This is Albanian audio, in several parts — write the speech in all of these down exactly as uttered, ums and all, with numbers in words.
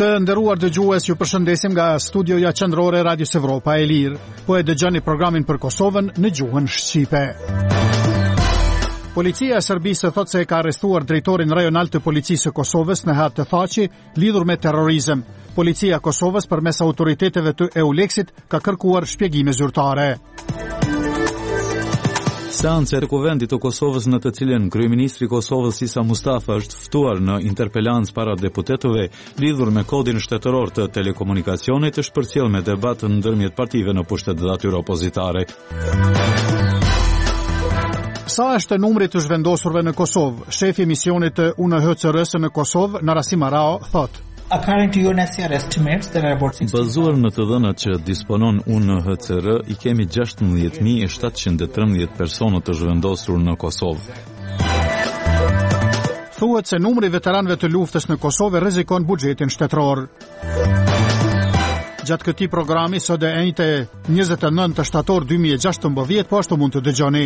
Të nderuar dëgjues, ju përshëndesim nga studioja qendrore e Radios Evropa e Lirë. Po e dëgjoni programin për Kosovën në gjuhën shqipe. Policia e Serbisë thot se e ka arrestuar drejtorin rajonal të policisë së Kosovës në Hat të Thaçi lidhur me terrorizëm. Policia e Kosovës përmes autoriteteve të EULEX-it ka kërkuar shpjegime zyrtare. Seanca e Kuvendit të Kosovës në të cilën kryeministri i Kosovës Isa Mustafa është ftuar në interpelancë para deputetëve lidhur me kodin shtetëror të telekomunikacionit është përcjell me debat ndërmjet partive në pushtet dhe atyre opozitare. Sa është numri të zhvendosurve në Kosovë? Shefi i misionit të U N H C R-s në Kosovë, Narasim Arao, thotë: According to U N H C R estimates, there are about Bazuar në të dhënat që disponon U N H C R, i kemi gjashtëmbëdhjetë mijë e shtatëqind e trembëdhjetë persona të zhvendosur në Kosovë. Thuhet se numri i veteranëve të luftës në Kosovë rrezikon buxhetin shtetëror. Gjatë këtij programi sot e njëjtë njëzet e nëntë shtator dy mijë e gjashtëmbëdhjetë, po ashtu mund të dëgjoni.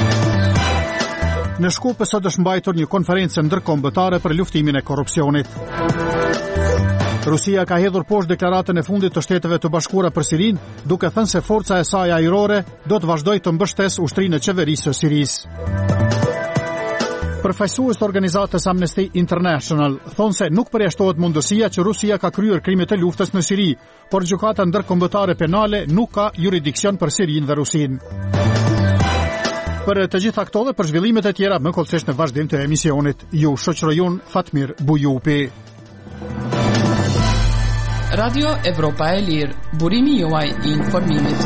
Në Shkup sot është mbajtur një konferencë ndërkombëtare për luftimin e korrupsionit. Rusia ka hedhur poshtë deklaratën e fundit të Shteteve të Bashkuara për Sirinë, duke thënë se forca e saj ajrore do të vazhdojë të mbështesë ushtrinë e qeverisë së Sirisë. Përfaqësues të organizatës Amnesty International thonë se nuk përjashtohet mundësia që Rusia ka kryer krime të luftës në Siri, por gjykata ndërkombëtare penale nuk ka jurisdiksion për Sirinë dhe Rusinë. Për të gjitha këto dhe për zhvillimet e tjera më kollësisht në vazhdim të emisionit, ju shoqërojun Fatmir Bujupi. Radio Evropa e Lirë, burimi juaj i informimit.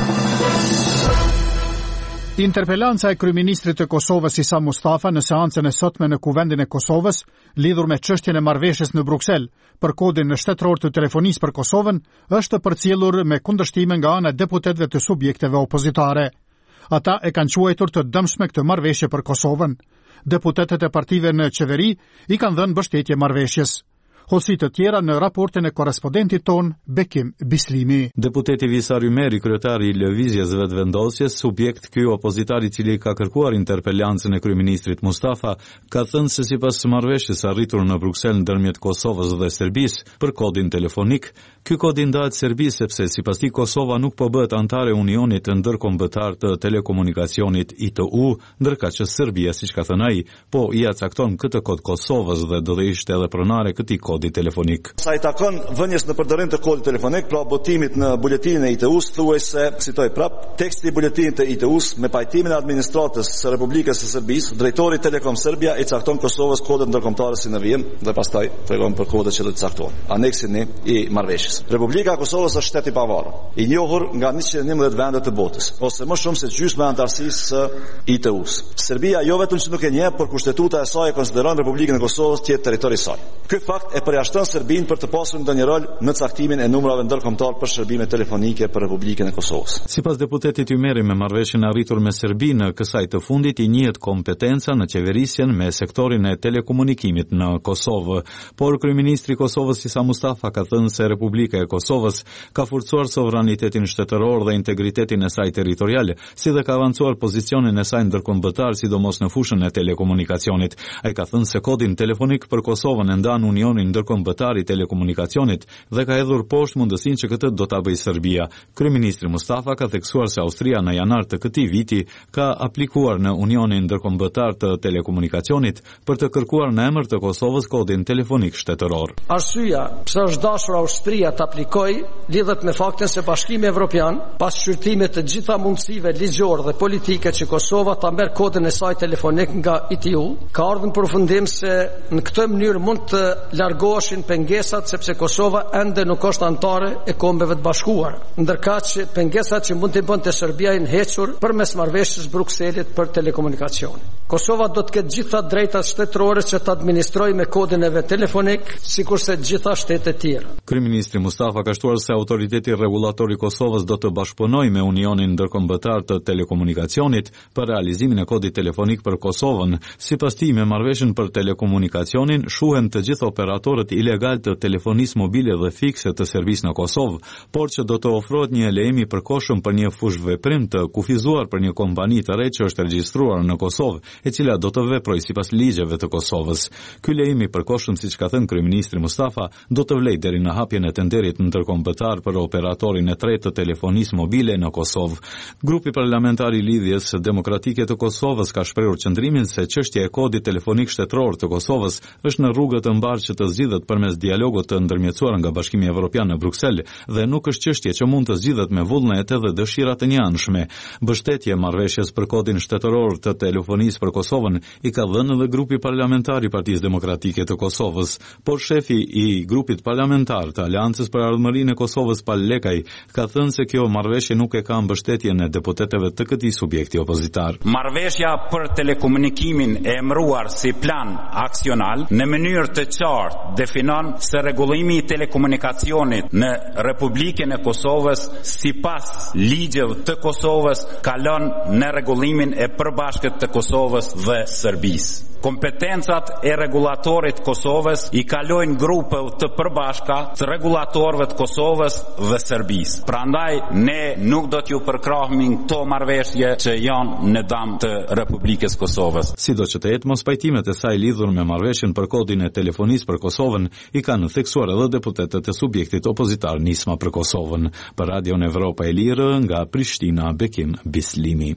Interpelanca e kryeministrit të Kosovës Isa Mustafa në seancën e sotme në Kuvendin e Kosovës, lidhur me çështjen e marrëveshjes në Bruksel për kodin shtetëror të telefonisë për Kosovën, është përcjellur me kundërshtime nga ana e deputetëve të subjekteve opozitare. Ata e kanë quajtur të dëmshme këtë marrëveshje për Kosovën. Deputetët e partive në qeveri i kanë dhënë mbështetje marrëveshjes. Hosi të tjera në raportin e korrespondentit ton Bekim Bislimi. Deputeti Visar Ymeri, kryetari i Lëvizjes Vetëvendosjes, subjekt ky opozitar i cili ka kërkuar interpelancën e kryeministrit Mustafa, ka thënë se sipas marrëveshjes arritur në Bruksel ndërmjet Kosovës dhe Serbisë për kodin telefonik, ky kod i ndahet Serbisë sepse sipas tij Kosova nuk po bëhet antare e Unionit ndërkombëtar të telekomunikacionit I T U, ndërka që Serbia, siç ka thënë ai, po i cakton këtë kod Kosovës dhe do të ishte edhe pronare këtij kodi telefonik. Sa i takon vënies në përdorim të kodit telefonik, pra botimit në buletinin e I T U-s, thuaj se, citoj prap, teksti i buletinit të I T U-s me pajtimin e administratës së Republikës së Serbisë, drejtori Telekom Serbia i cakton Kosovës kodet ndërkombëtare si në vijim dhe pastaj tregon për kodet që do të caktohen. Aneksin i marrëveshjes. Republika e Kosovës është shtet i pavarur, i njohur nga njëqind e njëmbëdhjetë vende të botës, ose më shumë se gjysma e antarësisë së I T U-s. Serbia jo vetëm që nuk e njeh, por kushtetuta e saj e konsideron Republikën e Kosovës të jetë territori i saj. Ky fakt e përjashton Serbinë për të pasur ndonjë rol në caktimin e numrave ndërkombëtar për shërbime telefonike për Republikën e Kosovës. Sipas deputetit Ymeri, me marrëveshjen e arritur me Serbinë në kësaj të fundit i njihet kompetenca në qeverisjen me sektorin e telekomunikimit në Kosovë, por kryeministri i Kosovës Isa Mustafa ka thënë se Republika e Kosovës ka forcuar sovranitetin shtetëror dhe integritetin e saj territorial, si dhe ka avancuar pozicionin e saj ndërkombëtar, sidomos në fushën e telekomunikacionit. Ai ka thënë se kodin telefonik për Kosovën e ndan Unionin ndërkombëtar i telekomunikacionit dhe ka hedhur poshtë mundësinë që këtë do ta bëjë Serbia. Kryeministri Mustafa ka theksuar se Austria në janar të këtij viti ka aplikuar në Unionin ndërkombëtar të telekomunikacionit për të kërkuar në emër të Kosovës kodin telefonik shtetëror. Arsyeja pse është dashur Austria të aplikojë lidhet me faktin se Bashkimi Evropian, pas shqyrtimit të gjitha mundësive ligjore dhe politike që Kosova ta merr kodin e saj telefonik nga I T U, ka ardhur në përfundim se në këtë mënyrë mund të largoheshin pengesat sepse Kosova ende nuk është antare e Kombeve të Bashkuara, ndërkaq që pengesat që mund të bënte Serbia janë hequr përmes marrëveshjes Brukselit për telekomunikacion. Kosova do të ketë gjitha drejtat shtetërore që të administrojë me kodin e vet telefonik, sikurse të gjitha shtetet tjera. Kryeministri Mustafa ka shtuar se autoriteti rregullator i Kosovës do të bashkëpunojë me Unionin ndërkombëtar të telekomunikacionit për realizimin e kodit telefonik për Kosovën. Sipas tij, me marrëveshjen për telekomunikacionin shuhen të gjithë operatorët operatorët ilegal të telefonisë mobile dhe fikse të servisë në Kosovë, por që do të ofrohet një lejm i përkohshëm për një fushë veprim të kufizuar për një kompani të re që është regjistruar në Kosovë, e cila do të veprojë sipas ligjeve të Kosovës. Ky lejm i përkohshëm, siç ka thënë kryeministri Mustafa, do të vlejë deri në hapjen e tenderit ndërkombëtar për operatorin e tretë të telefonisë mobile në Kosovë. Grupi parlamentar i Lidhjes Demokratike të Kosovës ka shprehur qëndrimin se çështja e kodit telefonik shtetëror të Kosovës është në rrugë të mbarë që të zgjidhet përmes dialogut të ndërmjetësuar nga Bashkimi Evropian në Bruksel dhe nuk është çështje që mund të zgjidhet me vullnet dhe dëshira të njanshme. Mbështetje marrëveshjes për kodin shtetëror të telefonisë për Kosovën i ka dhënë edhe grupi parlamentar i Partisë Demokratike të Kosovës, por shefi i grupit parlamentar të Aleancës për Ardhmërinë e Kosovës Pal Lekaj ka thënë se kjo marrëveshje nuk e ka mbështetjen e deputetëve të këtij subjekti opozitar. Marrëveshja për telekomunikimin e emëruar si plan aksional në mënyrë të qartë definon se rregullimi i telekomunikacionit në Republikën e Kosovës sipas ligjeve të Kosovës kalon në rregullimin e përbashkët të Kosovës dhe Serbisë. Kompetencat e rregullatorit Kosovës i kalojnë grupeve të përbashka të rregullatorëve të Kosovës dhe Serbisë. Prandaj ne nuk do t'ju përkrahemi këto marrëveshje që janë në dëm të Republikës Kosovës. Sido që të jetë, mos pajtimet e saj lidhur me marrëveshjen për kodin e telefonisë për Kosovën i kanë theksuar edhe deputetët e subjektit opozitar Nisma për Kosovën. Për Radion Evropa e Lirë, nga Prishtina, Bekim Bislimi.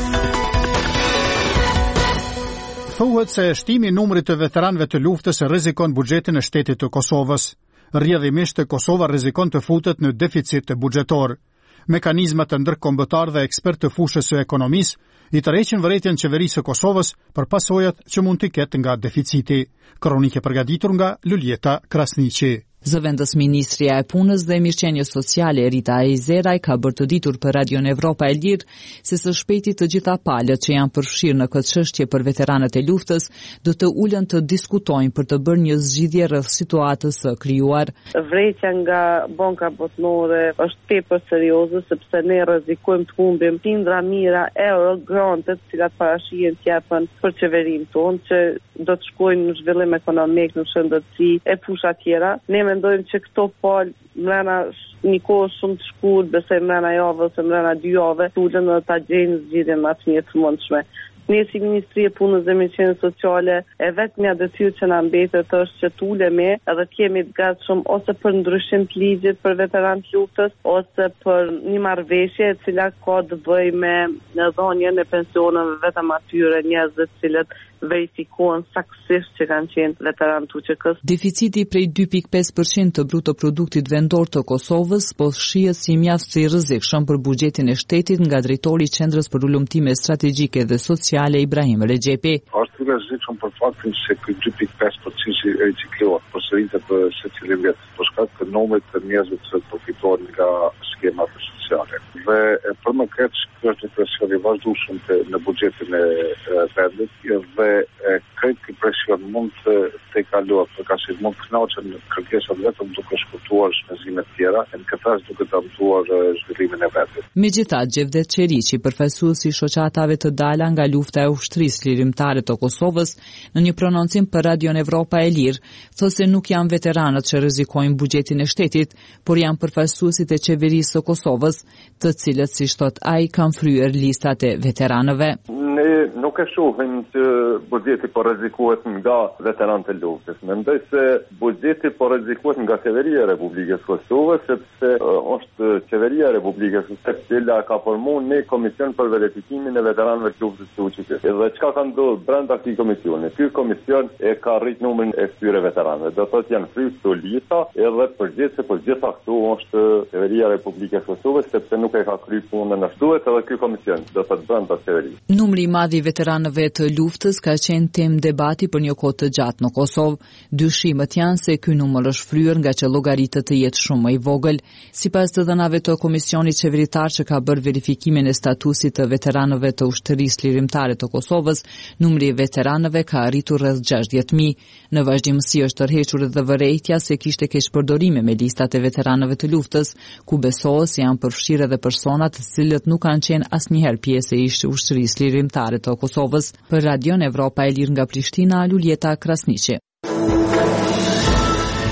Thuhet se shtimi i numrit të veteranëve të luftës rrezikon buxhetin e shtetit të Kosovës. Rrjedhimisht Kosova rrezikon të futet në deficit buxhetor. Mekanizmat të ndërkombëtar dhe ekspertë të fushës së ekonomisë i tërheqin vërejtjen qeverisë së Kosovës për pasojat që mund të ketë nga deficiti. Kronikë e përgatitur nga Luljeta Krasniqi. Zëvendës Ministria e Punës dhe Mirëqenies Sociale Rita Ejzeraj ka bërë të ditur për Radion Evropa e Lirë se së shpejti të gjitha palët që janë përfshirë në këtë çështje për veteranët e luftës do të ulen të diskutojnë për të bërë një zgjidhje rreth situatës së krijuar. Vretja nga banka botërore është tepër serioze sepse ne rrezikojmë të humbim qindra mijëra euro grantet të cilat parashihen të japen për qeverinë tonë që do të shkojnë në zhvillim ekonomik, në shëndetësi e fusha tjera. Ne mendojmë që këto palë mrena një kohë shumë të shkurtër, besoj mrena javë ose mrena dy javë, tulen dhe ta gjejnë zgjidhjen më të mirë të mundshme. Ne si Ministri e Punës dhe Mirëqenies Sociale e vetmja detyrë që na mbetet është që të ulemi edhe të jemi të gatshëm ose për ndryshim të ligjit për veteranë të luftës ose për një marrëveshje e cila ka të bëjë me dhënien e pensioneve vetëm atyre njerëzve të cilët verifikohen saktësisht që kanë qenë veteranë të U Q K-s. Deficiti prej dy pikë pesë përqind të bruto produktit vendor të Kosovës po shihet si mjaft i rrezikshëm për buxhetin e shtetit nga drejtori i Qendrës për Ulëmtime Strategjike dhe Sociale Ibrahim Rexhepi. Është rrezikshëm për faktin se ky dy pikë pesë përqind i riciklohet përsëritet për secilin vit, për shkak të numrit të njerëzve që përfitojnë nga skemat sociale. Dhe për më keq, kjo është një presion i vazhdueshëm në buxhetin e vendit dhe këtë ky presion mund të të kalohet, përkaqë mund të kënaqen kërkesat vetëm duke shkurtuar shpenzimet tjera, në këtë rast duke dëmtuar zhvillimin e vendit. Megjithatë, Xhevdet Qeriqi, përfaqësuesi i shoqatave të dala nga lufta e ushtrisë lirimtare të Kosovës, në një prononcim për Radion Evropa e Lirë, thotë se nuk janë veteranët që rrezikojnë buxhetin e shtetit, por janë përfaqësuesit e qeverisë së Kosovës, të cilët, siç thotë ai, kanë fryer listat e veteranëve. Ne nuk e shohim që buxheti po rrezikohet nga veteranët e luftës. Mendoj se buxheti po rrezikohet nga qeveria e Republikës së Kosovës, sepse uh, është qeveria e Republikës së Kosovës që la ka formuar një komision për verifikimin e veteranëve të luftës së U Q K. Dhe çka ka ndodhur brenda këtij komisioni? Ky komision e ka rrit numrin e këtyre veteranëve. Do thotë janë fryrë këto lista, edhe përgjithëse po gjitha këtu është qeveria e Republikës së Kosovës, sepse nuk e ka kryer punën ashtu edhe ky komision, do thotë brenda qeverisë. Numri i madh i veteranëve të luftës ka qenë temë debati për një kohë të gjatë në Kosovë. Dyshimet janë se ky numër është fryer nga që llogaritet të jetë shumë më i vogël. Sipas të dhënave të Komisionit Qeveritar që ka bërë verifikimin e statusit të veteranëve të ushtrisë lirimtare të Kosovës, numri i veteranëve ka arritur rreth gjashtëdhjetë mijë. Në vazhdimsi është tërhequr edhe vërejtja se kishte keq përdorime me listat e veteranëve të luftës, ku besohet se janë përfshirë edhe persona të cilët nuk kanë qenë asnjëherë pjesë e ushtrisë lirimtare të Kosovës. Për Radion Evropa e Lirë nga Prishtina, Luljeta Krasniqi.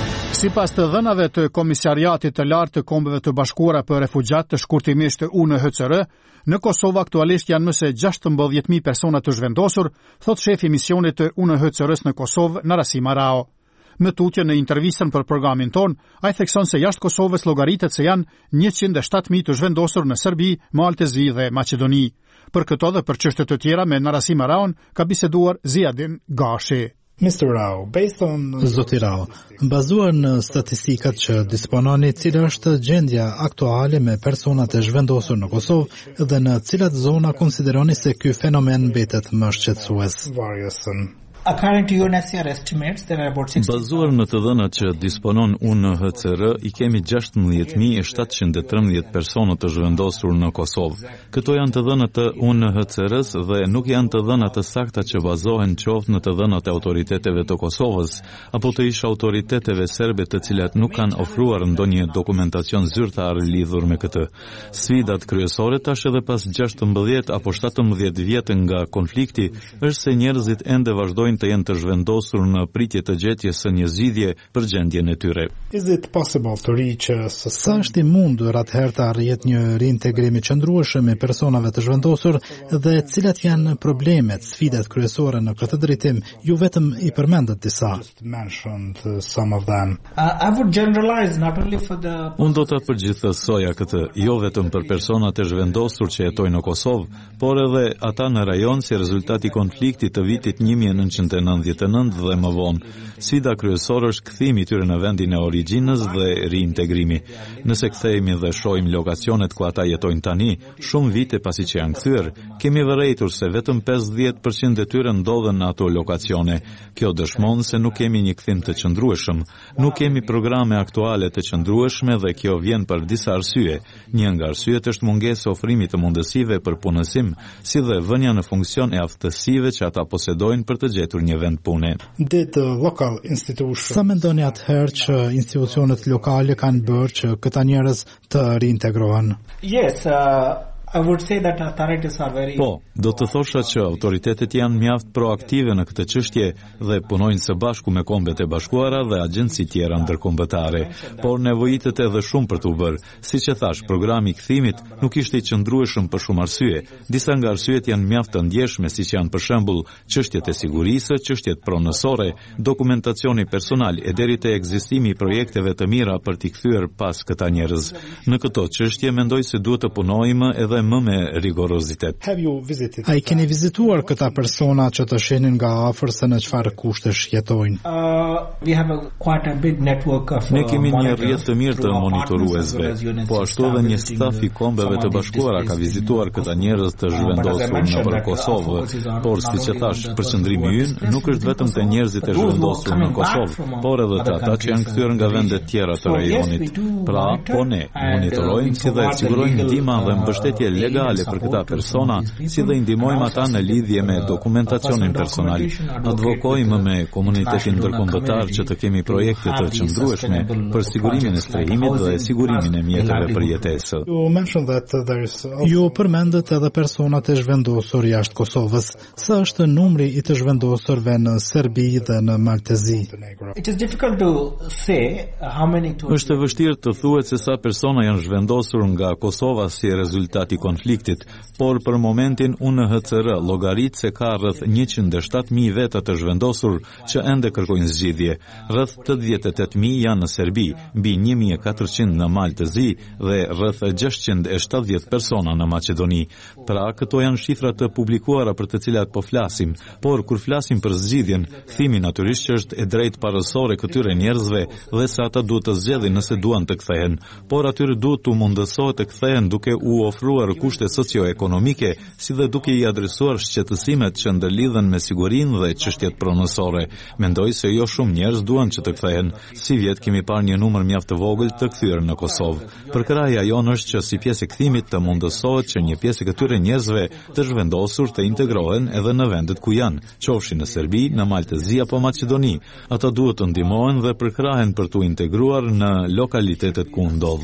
Sipas të dhënave të Komisariatit të Lartë të Kombeve të Bashkuara për Refugjat të shkurtimisht U N H C R, në Kosovë aktualisht janë më se gjashtëmbëdhjetë mijë persona të zhvendosur, thot shefi misionit të U N H C R-s në Kosovë, Narasim Arao. Më tutje në intervistën për programin ton, ai thekson se jashtë Kosovës llogaritet se janë njëqind e shtatë mijë të zhvendosur në Serbi, Maltezi dhe Maqedoni. Për këto dhe për çështje të tjera me Narasim Araon ka biseduar Ziadin Gashi. mister Rao, based on... Zoti Rao, bazuar në statistikat që dispononi, cila është gjendja aktuale me personat e zhvendosur në Kosovë dhe në cilat zona konsideroni se ky fenomen mbetet më shqetësues? According to U N H C R estimates, there are about sixty. Bazuar në të dhënat që disponon U N H C R, i kemi gjashtëmbëdhjetë mijë e shtatëqind e trembëdhjetë persona të zhvendosur në Kosovë. Këto janë të dhënat të U N H C R-s dhe nuk janë të dhënat të sakta që bazohen qoftë në të dhënat e autoriteteve të Kosovës apo të ish autoriteteve serbe të cilat nuk kanë ofruar ndonjë dokumentacion zyrtar lidhur me këtë. Sfidat kryesore tash edhe pas gjashtëmbëdhjetë apo shtatëmbëdhjetë vjet nga konflikti është se njerëzit ende vazhdojnë të jenë të zhvendosur në pritje të gjetjes së një zgjidhje për gjendjen e tyre. Sa është i mundur atëherë të arrihet një reintegrim i qëndrueshëm i personave të zhvendosur dhe cilat janë problemet, sfidat kryesore në këtë drejtim? Ju vetëm i përmendët disa. Unë do të përgjithësoja këtë, jo vetëm për personat e zhvendosur që jetojnë në Kosovë, por edhe ata në rajon si rezultati konfliktit të vitit një mijë e nëntëqind e nëntëdhjetë e nëntë dhe më vonë. Sfida kryesore është kthimi i tyre në vendin e origjinës dhe riintegrimi. Nëse kthehemi dhe shohim lokacionet ku ata jetojnë tani, shumë vite pasi që janë kthyer, kemi vërejtur se vetëm pesëdhjetë përqind e tyre ndodhen në ato lokacione. Kjo dëshmon se nuk kemi një kthim të qëndrueshëm, nuk kemi programe aktuale të qëndrueshme dhe kjo vjen për disa arsye. Një nga arsyet është mungesa e ofrimit të mundësive për punësim, si dhe vënia në funksion e aftësive që ata posedojnë për të gjetur një vend pune. Sa mendoni atëherë që institucionet lokale kanë bërë që këta njerëz të reintegrohen? Yes, uh... I would say that authorities are very... Po, do të thosha që autoritetet janë mjaft proaktive në këtë çështje dhe punojnë së bashku me Kombet e Bashkuara dhe agjenci tjera ndërkombëtare, por nevojitet edhe shumë për të bërë. Siç e thash, programi i kthimit nuk ishte i qëndrueshëm për shumë arsye. Disa nga arsyet janë mjaft të ndjeshme, siç janë për shembull çështjet e sigurisë, çështjet pronësore, dokumentacioni personal e deri te ekzistimi i projekteve të mira për t'i kthyer pas këta njerëz. Në këto çështje mendoj se duhet të punojmë edhe më me rigorozitet. A i keni vizituar këta persona që të shenin nga afër se në çfarë kushtesh jetojnë? Ne kemi një rrjet të mirë të monitoruesve, po ashtu edhe një staf i Kombeve të Bashkuara ka vizituar këta njerëz të zhvendosur nëpër Kosovë, por siç e thash, përqendrimi ynë nuk është vetëm te njerëzit e zhvendosur në Kosovë, por edhe te ata që janë kthyer nga vende tjera të rajonit. Pra, po ne monitorojmë si dhe sigurojmë ndihmë dhe mbështetje legale për këta persona, si dhe ndihmojmë ata në lidhje me dokumentacionin personal. Advokojmë me komunitetin ndërkombëtar që të kemi projekte të qëndrueshme për sigurimin e strehimit dhe sigurimin e mjeteve për jetesë. Ju përmendët edhe personat e zhvendosur jashtë Kosovës. Sa është numri i të zhvendosurve në Serbi dhe në Maltezi? Është vështirë të thuhet se sa persona janë zhvendosur nga Kosova si rezultat i konfliktit, por për momentin U N H C R llogarit se ka rreth njëqind e shtatë mijë veta të zhvendosur që ende kërkojnë zgjidhje. Rreth tetëdhjetë e tetë mijë janë në Serbi, mbi një mijë e katërqind në Maltezi dhe rreth gjashtëqind e shtatëdhjetë persona në Maqedoni. Pra, këto janë shifra të publikuara për të cilat po flasim, por kur flasim për zgjidhjen, thimi natyrisht që është e drejtë parësore këtyre njerëzve dhe se ata duhet të zgjedhin nëse duan të kthehen, por atyre duhet të mundësohet të kthehen duke u ofruar kushte socio-ekonomike, si dhe duke i adresuar shqetësimet që ndërlidhen me sigurinë dhe çështjet pronësore. Mendoj se jo shumë njerëz duan që të kthehen. Si vjet kemi parë një numër mjaft të vogël të kthyer në Kosovë. Përkraja jonë është që si pjesë e kthimit të mundësohet që një pjesë e këtyre njerëzve të zhvendosur të integrohen edhe në vendet ku janë, qofshin në Serbi, në Maltezi apo Maqedoni. Ata duhet të ndihmohen dhe përkrahen për t'u integruar në lokalitetet ku ndodhen.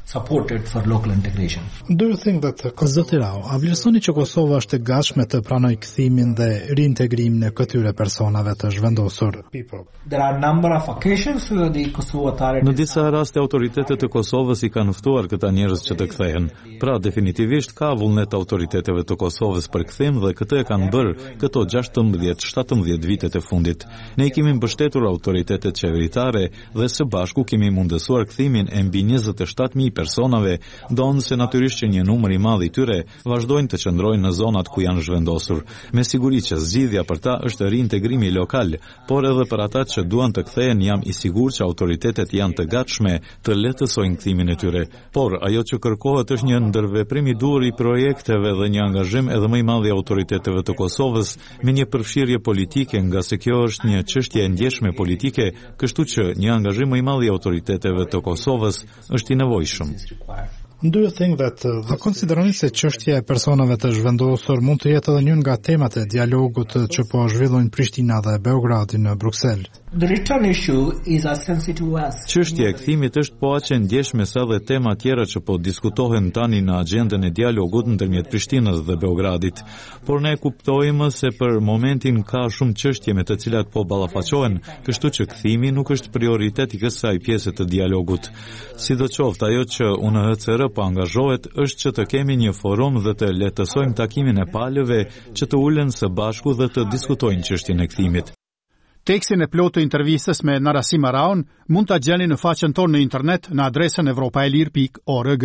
supported for local integration. Do you think that Zoti Rao, a vlerësoni që Kosova është e gatshme të pranojë kthimin dhe riintegrimin e këtyre personave të zhvendosur? There are a number of occasions where the Kosovo authorities Në disa raste autoritetet e Kosovës i kanë ftuar këta njerëz që të kthehen. Pra definitivisht ka vullnet autoriteteve të Kosovës për kthim dhe këtë e kanë bërë këto gjashtëmbëdhjetë shtatëmbëdhjetë vitet e fundit. Ne i kemi mbështetur autoritetet qeveritare dhe së bashku kemi mundësuar kthimin e mbi njëzet e shtatë mijë personave, donë se natyrisht që një numër i madh i tyre vazhdojnë të qëndrojnë në zonat ku janë zhvendosur. Me siguri që zgjidhja për ta është riintegrimi lokal, por edhe për ata që duan të kthehen jam i sigurt që autoritetet janë të gatshme të lehtësojnë kthimin e tyre. Por ajo që kërkohet është një ndërveprim i duhur i projekteve dhe një angazhim edhe më i madh i autoriteteve të Kosovës me një përfshirje politike, nga se kjo është një çështje e ndjeshme politike, kështu që një angazhim më i madh i autoriteteve të Kosovës është i nevojshëm. Do you think that uh, a konsideroni se çështja e personave të zhvendosur mund të jetë edhe një nga temat e dialogut që po zhvillojnë Prishtina dhe Beogradi në Bruksel? The return issue is as sensitive as Çështja e kthimit është po aq e ndjeshme sa dhe tema tjera që po diskutohen tani në agjendën e dialogut ndërmjet Prishtinës dhe Beogradit. Por ne kuptojmë se për momentin ka shumë çështje me të cilat po ballafaqohen, kështu që kthimi nuk është prioritet i kësaj pjese të dialogut. Sidoqoftë, ajo që U N H C R po angazhohet është që të kemi një forum dhe të lehtësojmë takimin e palëve që të ulen së bashku dhe të diskutojnë çështjen e kthimit. Tekstin e plotë të intervistës me Narasim Araun mund ta gjeni në faqen tonë në internet në adresën evropaelir pikë org.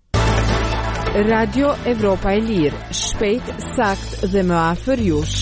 Radio Evropa e Lirë, shpejt, sakt dhe më afër jush.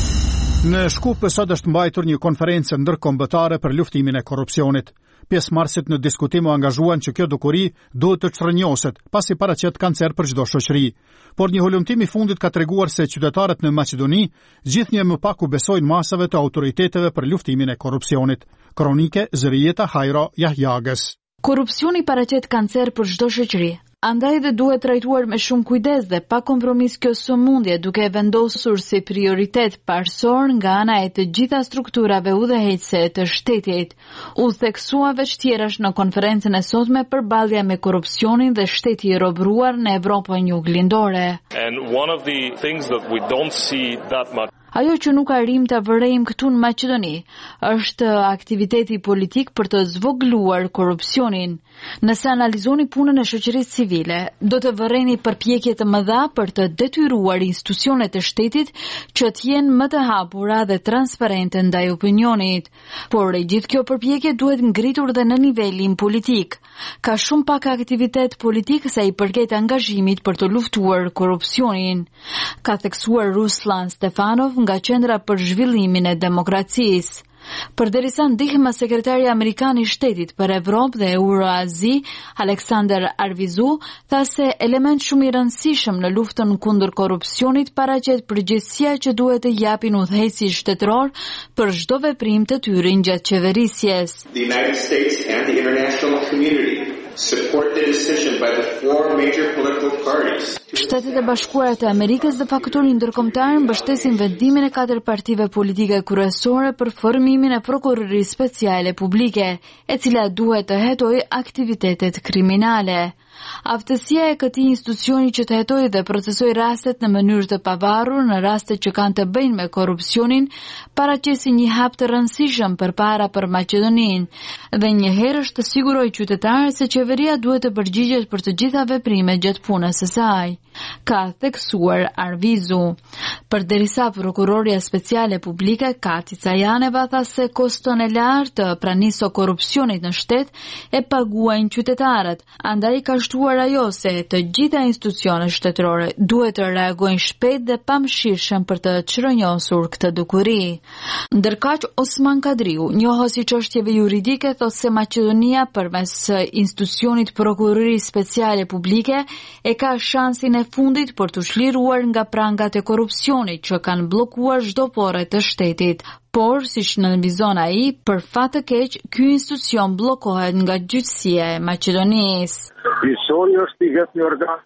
Në Shkup sot është mbajtur një konferencë ndërkombëtare për luftimin e korrupsionit. Pjesëmarrësit në diskutim u angazhuan që kjo dukuri duhet të çrrënjoset, pasi paraqet kancer për çdo shoqëri. Por një hulumtim i fundit ka treguar se qytetarët në Maqedoni gjithnjë më pak u besojnë masave të autoriteteve për luftimin e korrupsionit. Kronike Zërijeta Hajro Jahjagës. Korrupsioni paraqet kancer për çdo shoqëri. Andaj dhe duhet trajtuar me shumë kujdes dhe pa kompromis kjo sëmundje, duke vendosur si prioritet parsor nga ana e të gjitha strukturave udhëheqëse të shtetit. U theksua veç tjerash në konferencën e sotme përballja me korrupsionin dhe shteti i robëruar në Evropën juglindore. And one of the things that we don't see that much Ajo që nuk arrim të vërejmë këtu në Maqedoni është aktiviteti politik për të zvogluar korrupsionin. Nëse analizoni punën e shoqërisë civile, do të vërejni përpjekje të mëdha për të detyruar institucionet e shtetit që të jenë më të hapura dhe transparente ndaj opinionit. Por e gjithë kjo përpjekje duhet ngritur dhe në nivelin politik. Ka shumë pak aktivitet politik sa i përket angazhimit për të luftuar korrupsionin, ka theksuar Ruslan Stefanov nga Qendra për Zhvillimin e Demokracisë. Përderisa ndihma sekretari amerikan i shtetit për Evropë dhe Euroazi, Alexander Arvizu, tha se element shumë i rëndësishëm në luftën kundër korrupsionit paraqet përgjegjësia që duhet të japin udhëheqësit shtetëror për çdo veprim të tyre gjatë qeverisjes. The United States and the international community support the decision by the four major political parties. Shtetet e Bashkuara të Amerikës dhe faktori ndërkombëtar mbështesin vendimin e katër partive politike kryesore për formimin e prokurorisë speciale publike, e cila duhet të hetojë aktivitetet kriminale. Aftësia e këtij institucioni që të hetojë dhe procesojë rastet në mënyrë të pavarur në raste që kanë të bëjnë me korrupsionin paraqesin një hap të rëndësishëm përpara për Maqedoninë dhe një herë është të sigurojë qytetarët se qeveria duhet të përgjigjet për të gjitha veprimet gjatë punës së saj, ka theksuar Arvizu. Përderisa prokuroria speciale publike Kati Cajaneva tha se koston e lartë të pranisë së korrupsionit në shtet e paguajnë qytetarët, andaj ka shtuar ajo se të gjitha institucionet shtetërore duhet të reagojnë shpejt dhe pamëshirshëm për të çrënjosur këtë dukuri. Ndërkaq Osman Kadriu, njohës i çështjeve juridike, thotë se Maqedonia përmes institucionit prokurorisë speciale publike e ka shansin e fundit për të çliruar nga prangat e korrupsionit që kanë bllokuar çdo porre të shtetit. Por, siç nënvizon ai, për fat të keq, ky institucion bllokohet nga gjyqësia e Maqedonisë. Gjyqësori është i vetmi organ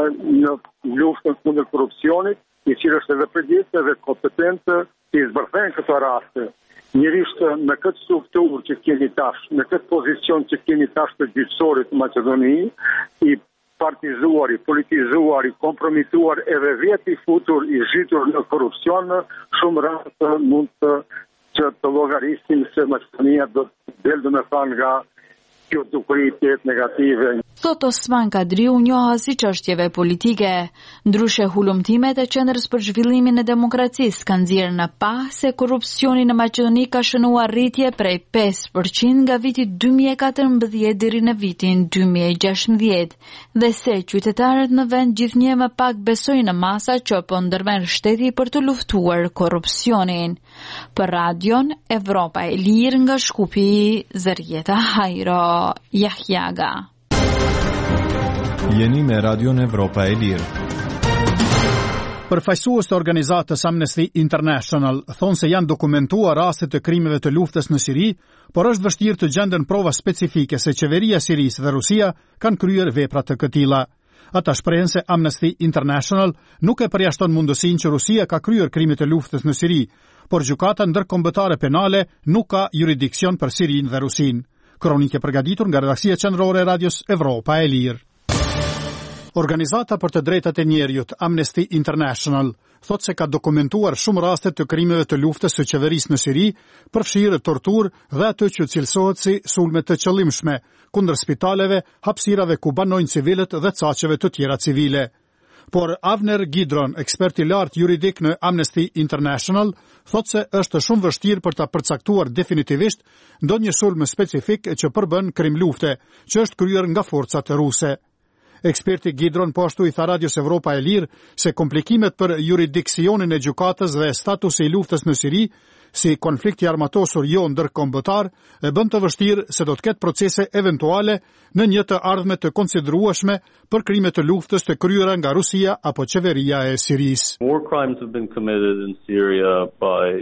në luftën kundër korrupsionit, i cili është edhe përgjegjës dhe kompetent të zbërthejnë këto raste. Njërisht në këtë strukturë që keni tash, në këtë pozicion që keni tash të gjyqësorit në Maqedoni, i partizuar, i politizuar, i kompromituar edhe vetë i futur, i zhytur në korupcion, shumë rrasë mund të që të llogarisim se Maqedonia do të delë me thanë nga kjo dukuritet negative. Thot Osman Kadriu njoha si çështjeve politike, ndryshe hulumtimet e Qendrës për Zhvillimin e Demokracisë kanë nxjerrë në pa se korrupsioni në Maqedoni ka shënuar rritje prej pesë përqind nga viti dy mijë e katërmbëdhjetë deri në vitin dy mijë e gjashtëmbëdhjetë dhe se qytetarët në vend gjithnjë më pak besojnë në masa që po ndërmerr shteti për të luftuar korrupsionin. Për Radion Evropa e Lirë nga Shkupi, Zërjeta Hajro, Jahjaga. Jeni me Radion Evropa e Lirë. Përfaqësues të organizatës Amnesty International thonë se janë dokumentuar raste të krimeve të luftës në Siri, por është vështirë të gjenden prova specifike se qeveria e Sirisë dhe Rusia kanë kryer vepra të këtilla. Ata shprehen se Amnesty International nuk e përjashton mundësinë që Rusia ka kryer krime të luftës në Siri, por gjykata ndërkombëtare penale nuk ka jurisdiksion për Sirinë dhe Rusinë. Kronike përgatitur nga redaksia qendrore e Radios Evropa e Lirë. Organizata për të drejtat e njerëzit Amnesty International thot se ka dokumentuar shumë raste të krimeve të luftës së qeverisë në Siri, përfshirë torturë dhe ato që cilësohet si sulme të qëllimshme kundër spitaleve, hapësirave ku banojnë civilët dhe caqeve të tjera civile. Por Avner Gidron, ekspert i lartë juridik në Amnesty International, thot se është shumë vështirë për ta përcaktuar definitivisht ndonjë sulm specifik që përbën krim lufte, që është kryer nga forcat ruse. Eksperti Gidron po ashtu i tha Radios Evropa e Lirë se komplikimet për jurisdiksionin e gjykatës dhe statusi i luftës në Siri, si konflikti armatosur jo ndërkombëtar, e bën të vështirë se do të ketë procese eventuale në një të ardhme të konsiderueshme për krime të luftës të kryera nga Rusia apo qeveria e Sirisë. War crimes have been committed in Syria by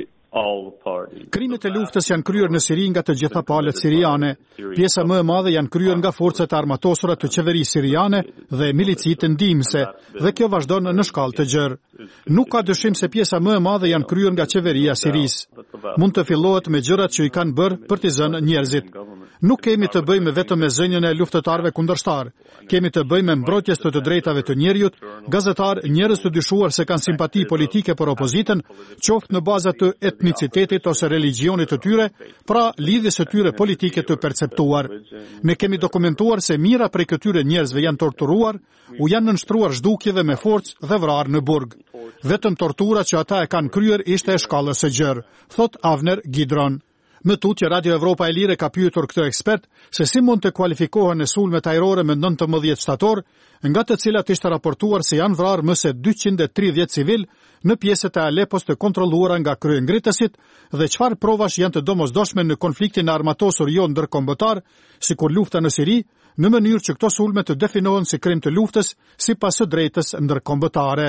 Krimet e luftës janë kryer në Siri nga të gjitha palët siriane. Pjesa më e madhe janë kryer nga forcat e armatosura të qeverisë siriane dhe milicitë ndihmëse, dhe kjo vazhdon në shkallë të gjerë. Nuk ka dyshim se pjesa më e madhe janë kryer nga qeveria e Sirisë. Mund të fillohet me gjërat që i kanë bërë për të zënë njerëzit. Nuk kemi të bëjmë vetëm me zënjen e luftëtarëve kundërshtar. Kemi të bëjmë me mbrojtjes të të drejtave të njerëzit, gazetar, njerëz të dyshuar se kanë simpati politike për opozitën, qoftë në baza të etnicitetit ose religionit të tyre, pra lidhjes së tyre politike të perceptuar. Ne kemi dokumentuar se mira prej këtyre njerëzve janë torturuar, u janë nënshtruar zhdukjeve me forcë dhe vrarë në burg. Vetëm tortura që ata e kanë kryer ishte e shkallës së gjerë, thot Avner Gidron. Më tutje Radio Evropa e Lirë ka pyetur këtë ekspert se si mund të kualifikohen në sulmet ajrore me nëntëmbëdhjetë shtator, nga të cilat ishte raportuar se janë vrarë më se dyqind e tridhjetë civil në pjesët e Alepos të kontrolluara nga kryengritësit dhe çfarë provash janë të domosdoshme në konfliktin e armatosur jo ndërkombëtar, sikur lufta në Siri, në mënyrë që këto sulme të definohen si krim të luftës sipas së drejtës ndërkombëtare.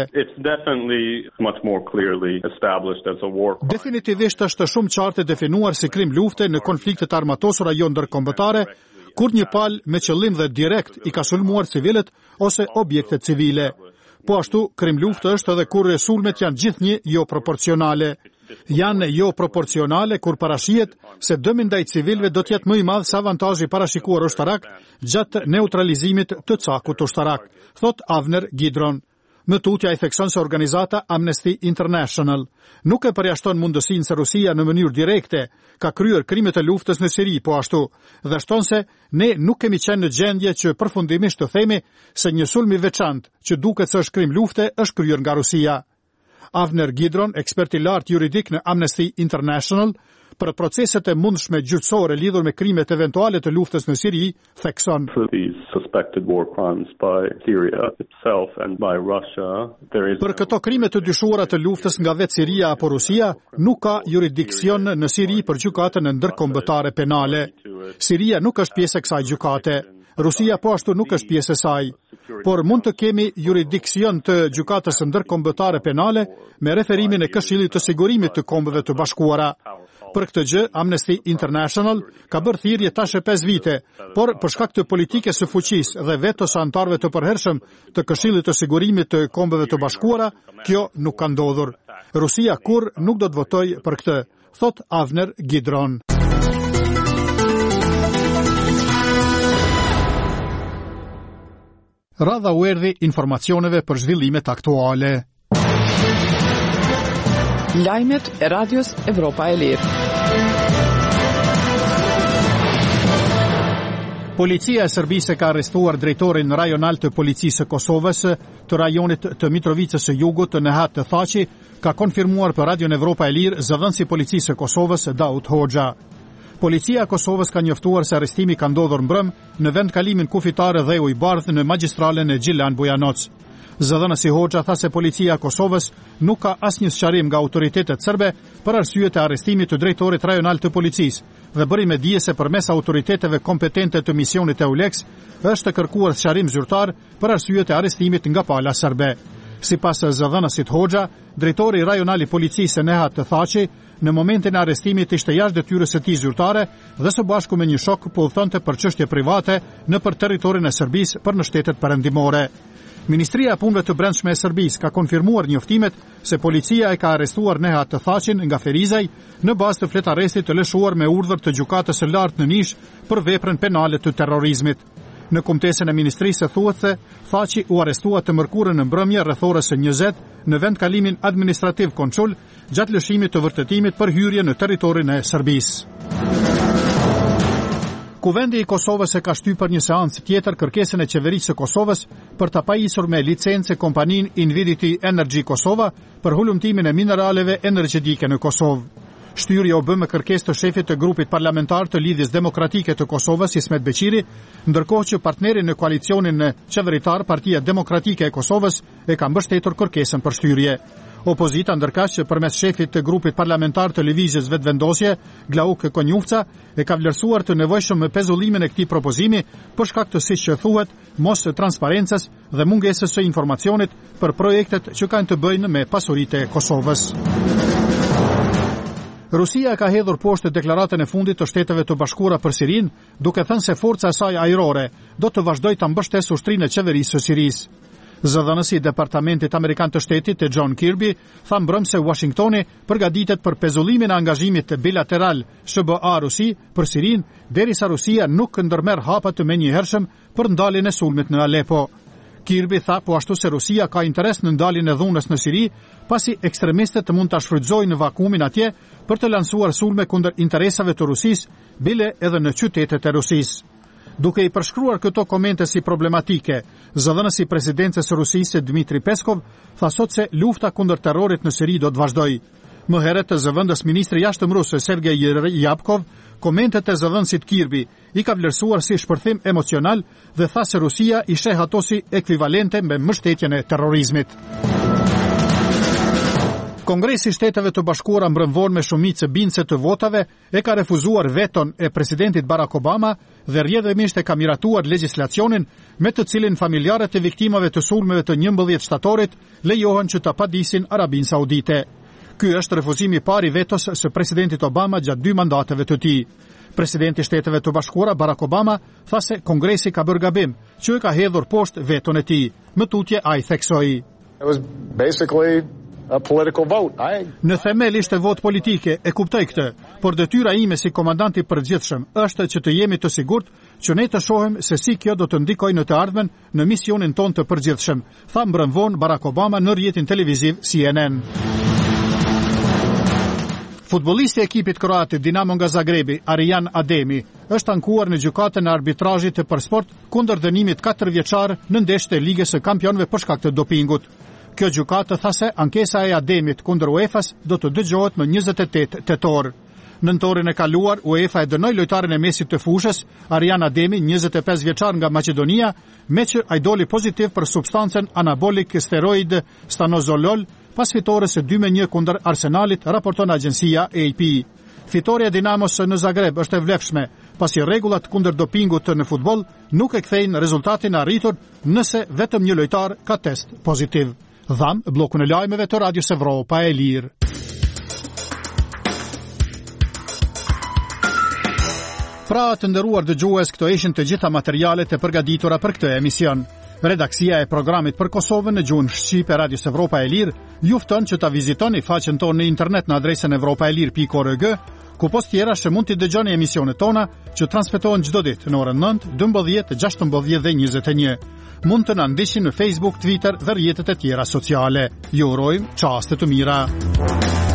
Definitivisht është shumë qartë definuar si krim lufte në konfliktet armatosura jo ndërkombëtare, kur një palë me qëllim dhe direkt i ka sulmuar civilët ose objekte civile. Po ashtu, krim lufte është edhe kur sulmet janë gjithnjë jo proporcionale. Janë jo proporcionale kur parashihet se dëmi ndaj civilëve do të jetë më i madh se avantazhi parashikuar ushtarak gjatë neutralizimit të cakut ushtarak, thot Avner Gidron. Më tutje ai thekson se organizata Amnesty International nuk e përjashton mundësinë se Rusia në mënyrë direkte ka kryer krime të luftës në Siri, po ashtu, dhe shton se ne nuk kemi qenë në gjendje që përfundimisht të themi se një sulm i veçantë që duket se është krim lufte është kryer nga Rusia. Avner Gidron, ekspert i lartë juridik në Amnesty International, për proceset e mundshme gjyqësore lidhur me krimet eventuale të luftës në Siri, thekson. Për këto krime të dyshuara të luftës nga vetë Siria apo Rusia, nuk ka jurisdiksion në Siri për gjykatën e ndërkombëtare penale. Siria nuk është pjesë e kësaj gjykate. Rusia po ashtu nuk është pjesë e saj, por mund të kemi jurisdiksion të gjykatës ndërkombëtare penale me referimin e Këshillit të Sigurimit të Kombeve të Bashkuara. Për këtë gjë, Amnesty International ka bërë thirrje tash e pesë vite, por për shkak të politikës së fuqisë dhe vetos së anëtarëve të përhershëm të Këshillit të Sigurimit të Kombeve të Bashkuara, kjo nuk ka ndodhur. Rusia kur nuk do të votojë për këtë, thot Avner Gidron. Radha u erdhi informacioneve për zhvillimet aktuale. Lajmet e Radios Evropa e Lirë. Policia e Serbisë ka arrestuar drejtorin rajonal të policisë së Kosovës të rajonit të Mitrovicës së Jugut Nehat Thaçi, ka konfirmuar për Radion Evropa e Lirë zëdhënësi i policisë së Kosovës Daud Hoxha. Policia e Kosovës ka njoftuar se arrestimi ka ndodhur mbrëm në vendkalimin kufitare Dheu i Bardh në magjistralen e Gjilan Bujanoc. Zëdhënësi Hoxha tha se policia e Kosovës nuk ka asnjë sqarim nga autoritetet serbe për arsyet e arrestimit të drejtorit rajonal të policisë dhe bëri me dije se përmes autoriteteve kompetente të misionit EULEX është kërkuar sqarim zyrtar për arsyet e arrestimit nga pala serbe. Sipas zëdhënësit Hoxha, drejtori rajonal i policisë Nehat Thaçi në momentin e arrestimit ishte jashtë detyrës së tij zyrtare dhe së bashku me një shok po udhëtonte për çështje private në për territorin e Serbisë për në shtetet perëndimore. Ministria e Punëve të Brendshme e Serbisë ka konfirmuar njoftimet se policia e ka arrestuar Nehat Thaçin nga Ferizaj në bazë të fletarrestit të lëshuar me urdhër të gjykatës së lartë në Nish për veprën penale të terrorizmit. Në kumtesën e ministrisë thuhet se Thaçi u arrestua të mërkurën në mbrëmje rreth orës së njëzet në vendkalimin administrativ Konçul gjatë lëshimit të vërtetimit për hyrje në territorin e Serbisë. Kuvendi i Kosovës e ka shtypur një seancë tjetër kërkesën e qeverisë së Kosovës për ta pajisur me licencë kompaninë Invidity Energy Kosova për hulumtimin e mineraleve energjetike në Kosovë. Shtyrja u bë me kërkesë të shefit të grupit parlamentar të Lidhjes Demokratike të Kosovës, Ismet Beqiri, ndërkohë që partneri në koalicionin qeveritar, Partia Demokratike e Kosovës, e ka mbështetur kërkesën për shtyrje. Opozita ndërkaq që përmes shefit të grupit parlamentar të Lëvizjes Vetvendosje, Glauk Konjufca, e ka vlerësuar të nevojshëm me pezullimin e këtij propozimi për shkak të siç që thuhet, mos transparencës dhe mungesës së informacionit për projektet që kanë të bëjnë me pasuritë e Kosovës. Rusia ka hedhur poshtë deklaratën e fundit të Shteteve të Bashkuara për Sirinë, duke thënë se forca e saj ajrore do të vazhdojë ta mbështesë ushtrinë e qeverisë së Sirisë. Zëdhënësi i Departamentit Amerikan të Shtetit e John Kirby tha mbrëm se Washingtoni përgatitet për pezullimin e angazhimit bilateral S B A-Rusi për Sirinë, derisa Rusia nuk ndërmerr hapa të menjëhershëm për ndaljen e sulmit në Alepo. Kirby tha po ashtu se Rusia ka interes në ndaljen e dhunës në Siri, pasi ekstremistët mund ta shfrytëzojnë në vakumin atje për të lansuar sulme kundër interesave të Rusisë, bile edhe në qytetet e Rusisë. Duke i përshkruar këto komente si problematike, zëdhënësi i presidencës së Rusisë Dmitri Peskov tha sot se lufta kundër terrorit në Siri do të vazhdojë. Më herët zëvendës ministri jashtëm rus Sergej Ryabkov komentet e zëdhënësit Kirby i ka vlerësuar si shpërthim emocional dhe tha se Rusia i sheh ato si ekvivalente me mbështetjen e terrorizmit. Kongresi i Shteteve të Bashkuara mbrëm vonë me shumicë bindëse të votave e ka refuzuar veton e presidentit Barack Obama dhe rrjedhimisht e ka miratuar legjislacionin me të cilin familjarët e viktimave të sulmeve të njëmbëdhjetë shtatorit lejohen që ta padisin Arabinë Saudite. Ky është refuzimi i parë i vetos së presidentit Obama gjatë dy mandateve të tij. Presidenti i Shteteve të Bashkuara Barack Obama tha se Kongresi ka bërë gabim që e ka hedhur poshtë veton e tij. Më tutje ai theksoi. It was basically a political vote. I... Në themel ishte vot politike, e kuptoj këtë, por detyra ime si komandant i përgjithshëm është që të jemi të sigurt që ne të shohim se si kjo do të ndikojë në të ardhmen në misionin ton të përgjithshëm, tha mbrëm vonë Barack Obama në rrjetin televiziv C N N. Futbollisti i ekipit kroat Dinamo nga Zagrebi, Arian Ademi, është ankuar në gjykatën e arbitrazhit për sport kundër dënimit katër vjeçar në ndeshjet e Ligës së Kampionëve për shkak të dopingut. Kjo gjykatë tha se ankesa e Ademit kundër UEFA-s do të dëgjohet më njëzet e tetë tetor. Nëntorin e kaluar, UEFA e dënoi lojtarin e mesit të fushës, Arian Ademi, njëzet e pesë vjeçar nga Maqedonia, me që ai doli pozitiv për substancën anabolik steroid stanozolol, pas fitores së dy me një kundër Arsenalit, raporton agjencia A P. Fitoria e Dinamos në Zagreb është e vlefshme, pasi rregullat kundër dopingut në futboll nuk e kthejnë rezultatin e arritur nëse vetëm një lojtar ka test pozitiv. Dham bllokun e lajmeve të Radios Evropa e Lirë. Pra të nderuar dëgjues, këto ishin të gjitha materialet e përgatitura për këtë emision. Redaksia e programit për Kosovën në gjuhën shqipe e Radios Evropa e Lirë ju fton që ta vizitoni faqen tonë në internet në adresën evropaelir pikë org, ku post tjera që mund t'i dëgjoni emisionet tona që transmetohen çdo ditë në orën nëntë, dymbëdhjetë, gjashtëmbëdhjetë dhe njëzet e një. Mund të na ndiqni në Facebook, Twitter dhe rrjetet e tjera sociale. Ju urojmë çaste të mira.